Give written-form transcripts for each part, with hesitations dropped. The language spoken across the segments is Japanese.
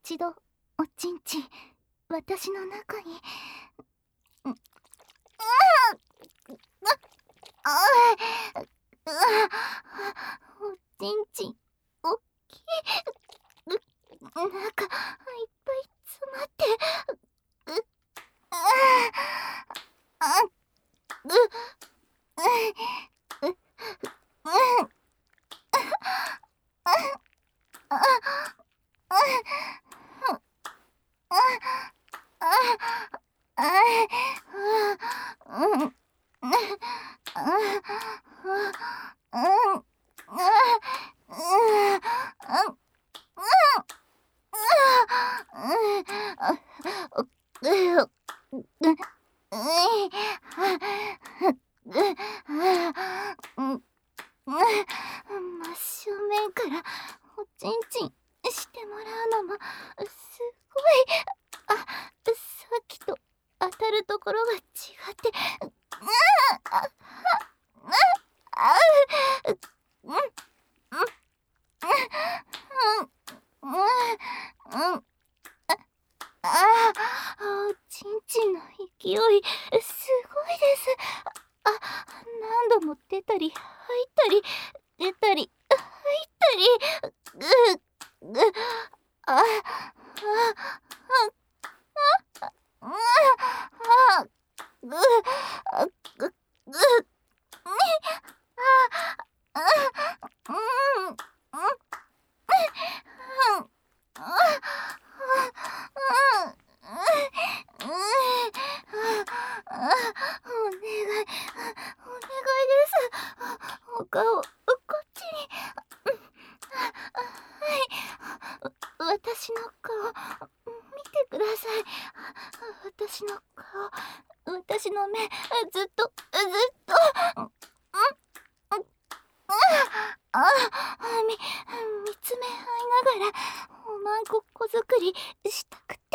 一度おちんちん私の中に。おちんちんおっきい。中いっぱい詰まって。真正面からおちんちんしてもらうのもすごい。さっきと当たるところが違って。おちんちんの勢いすごいです。何度も出たり入ったり出たり入ったり。お願いです。お顔こっちに。はい、私の顔見てください。私の顔、私の目、ずっと見つめ合いながらおまんこっこ作りしたくて。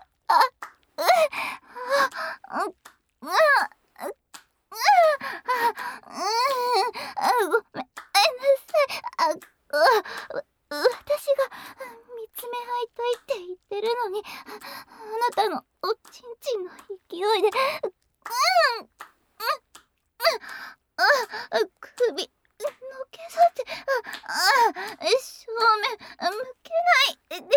ごめんなさい。私が見つめ合いたいって言ってるのに、あなたのおちんちんの勢いで首のけさって正面向けないです。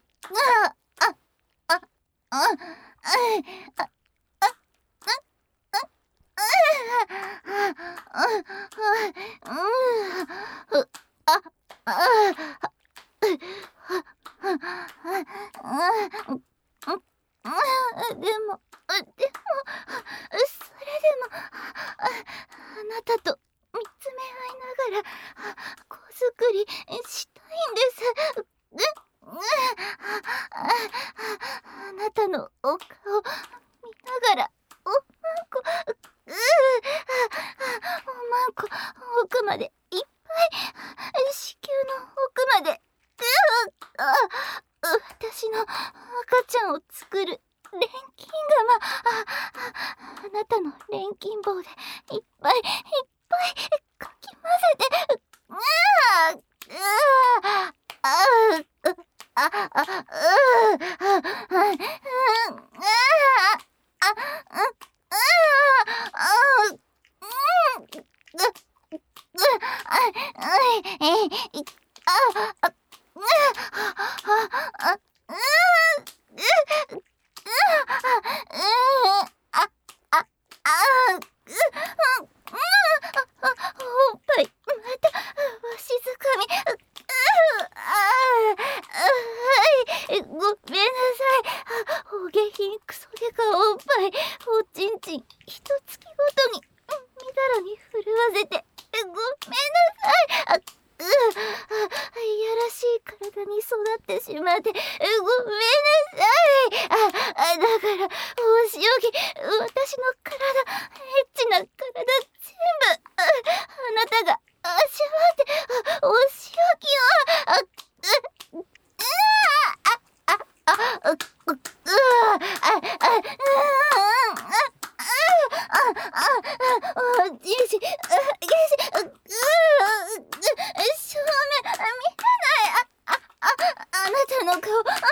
それでもあなたと見つめ合いながら子作りしたいんです。あなたのお顔見ながらおまんこ奥までいっぱい、子宮の奥まで。私の赤ちゃんを作る錬金釜。あなたの錬金棒でいっぱいかき混ぜて。おっぱいまたわしづかみ。ごめんなさい。お下品クソデカおっぱいおちんちんひと月ごとにみだらに震わせてごめんなさい。いやらしい体に育ってしまってごめんなさい。だからお仕置き私の体エッチな体全部あなたがしまってお仕置きを。正面見えない。あなたの顔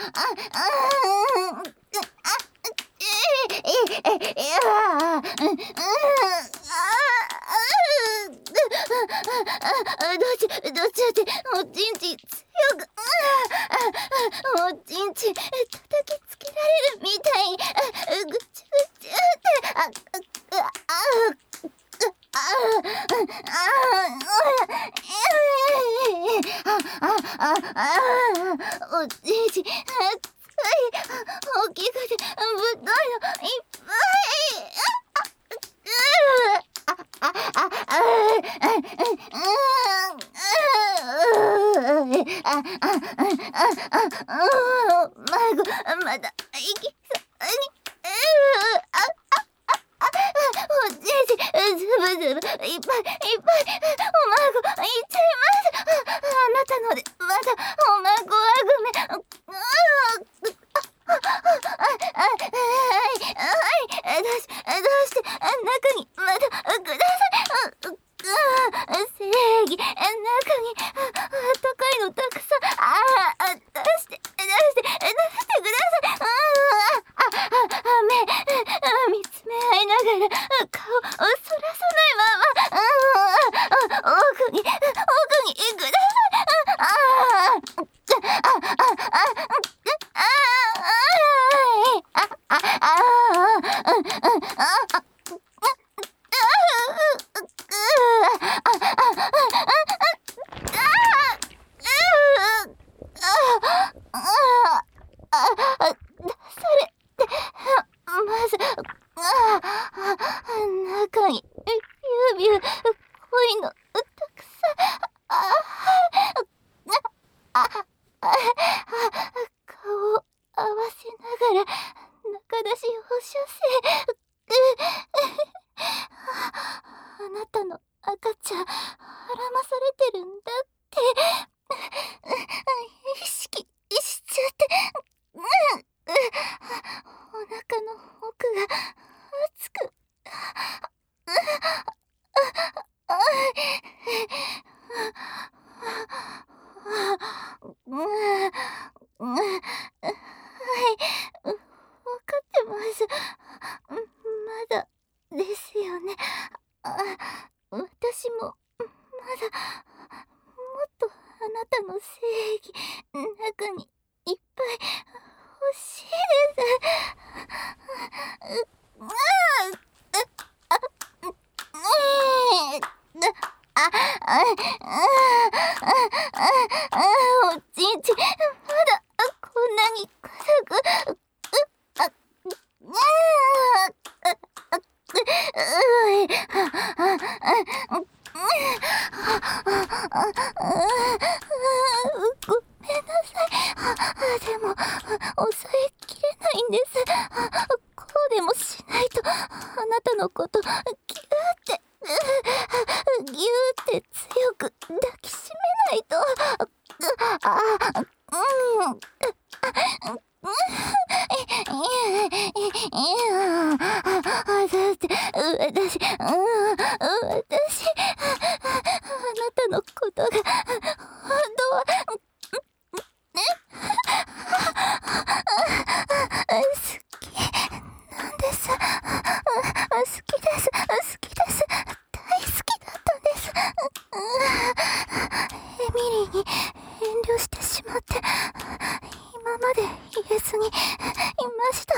どっちだっておちんちん強くおちんちん叩きつけられるみたいにぐちゅぐちゅっておちんちん熱い大きくてぶっといのいっぱいまだ息さにおじいじずぶずぶいっぱいいっぱいおまごいっちゃいますあなたのでまだおまごはぐめどうして中にまだください正義中に高いのたくさん出してください目見つめ合いながら顔をそらさないまま奥にくだ中にビュービュー恋のたくさん顔を合わせながら中出し放射線あなたの赤ちゃんはらまされてるんだって意識しちゃってお腹の奥が熱く分かってます。まだですよね。私もまだもっとあなたの正義中にいっぱい欲しいです。おちんちまだこんなに臭くごめんなさい。でも抑えきれないんです。こうでもしないとあなたのことギューって強く抱きしめないとだって私あなたのことが本当は好きなんです。好きです。大好きだったんです。エミリーに遠慮してしまって今まで言えずにいました。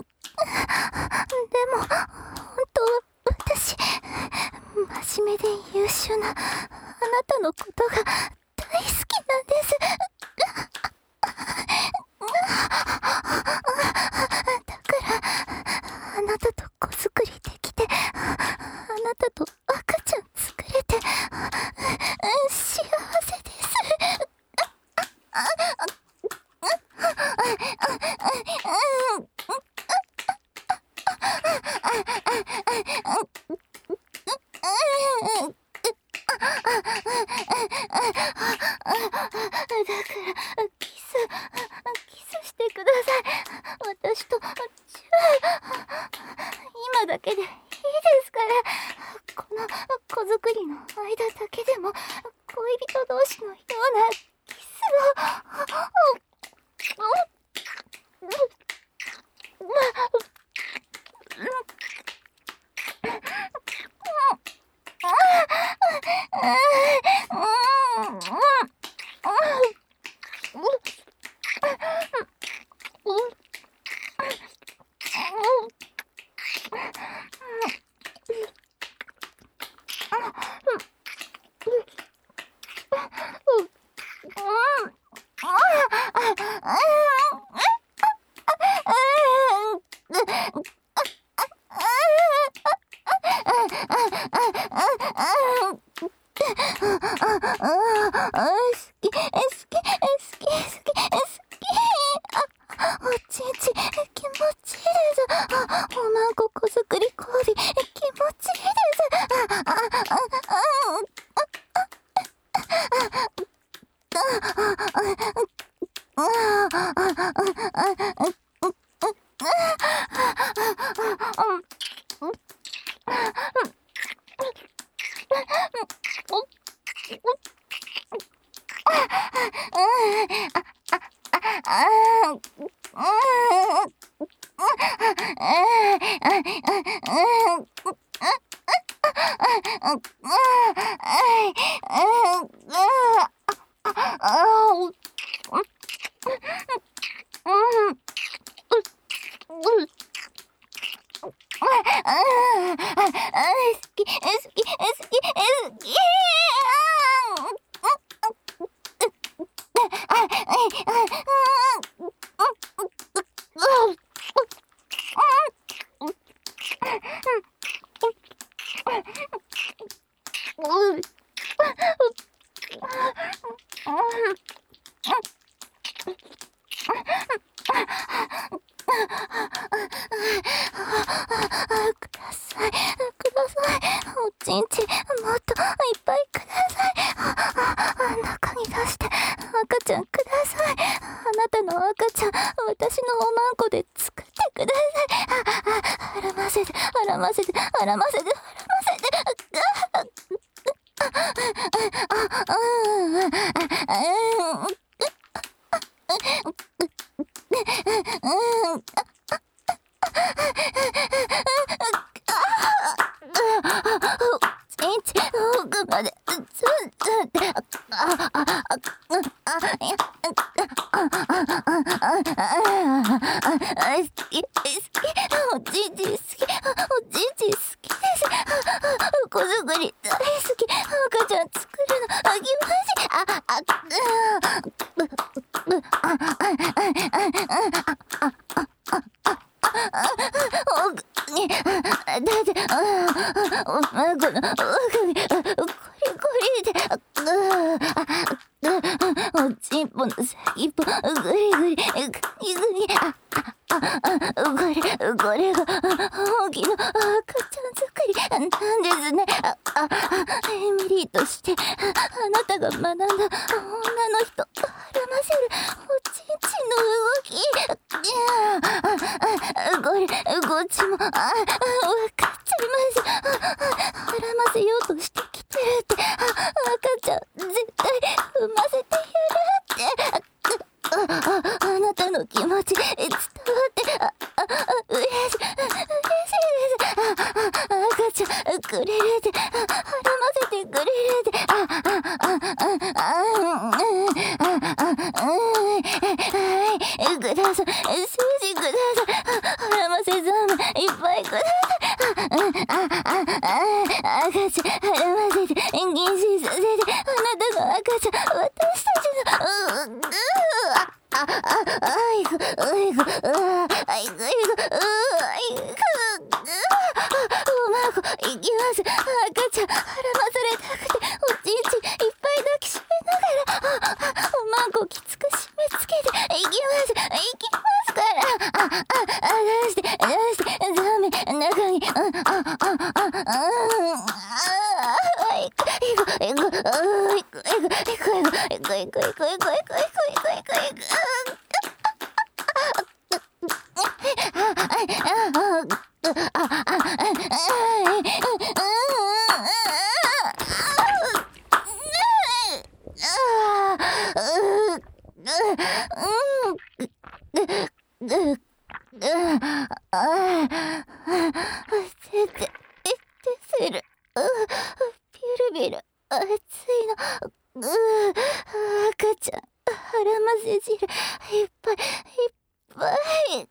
でも本当は私真面目で優秀なあなたのことが大好きなんです。だからあなたと子作りできてあなたと赤ちゃん作れて幸せです。だからキスしてください。私と今だけでいいですから。この子作りの間だけでも恋人同士のようなキスを熱いの。赤ちゃん腹混ぜ汁いっぱいいっぱい。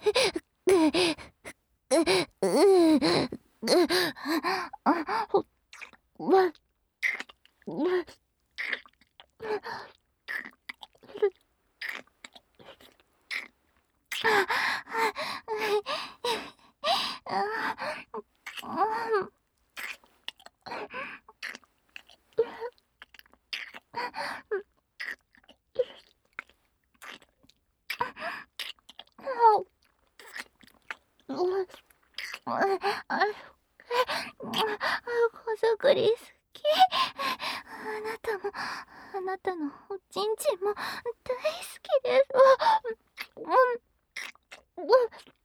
小作り好き。あなたのおちんちんも大好きです。